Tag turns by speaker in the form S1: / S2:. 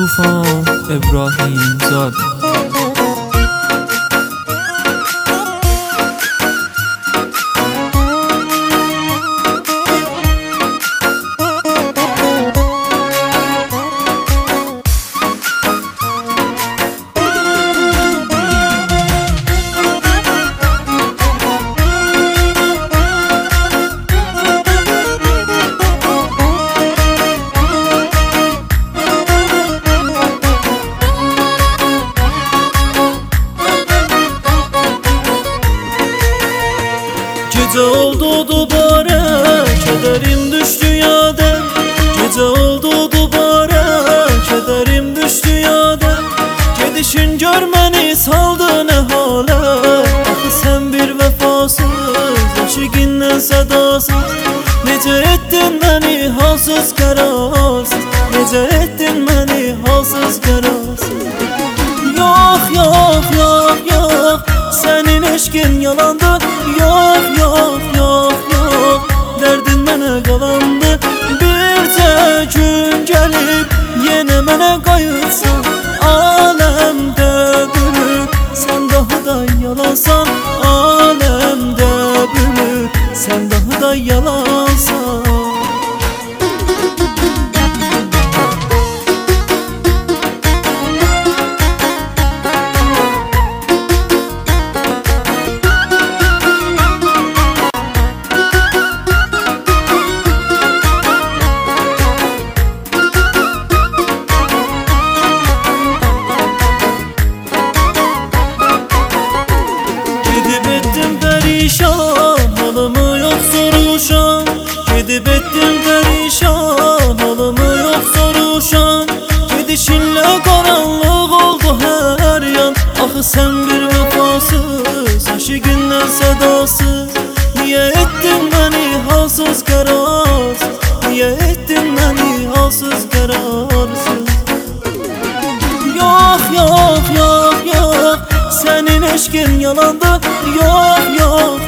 S1: Tufan İbrahim Zad.
S2: Gece oldu dubara, kederim düştü yada. Gece oldu dubara, kederim düştü yada. Gedişin görmeni saldı ne hala. Axı sen bir vefasız, aşıqindən sadasız. Necə ettin məni halsız qararsız, necə ettin məni halsız qararsız. Yok yok yok yok, senin eşkin yalandı. Yok yok yok yok, derdin mənə qalandı. Bircə gün gəlib yenə mənə qayıtsan, aləmdə bülür, sən daha da yalansan. Aləmdə bülür, sən daha da yalansan. Halımı yok soruşan, gidip ettim perişan. Halımı yok soruşan, gidişinle karanlık oldu her yan. Axı sen bir vefasız, aşıqindən sadasız. Niye ettin beni halsız kararsız, niye ettin beni halsız kararsız. Yok yok yok yok, senin eşkin yalandı. Yok yok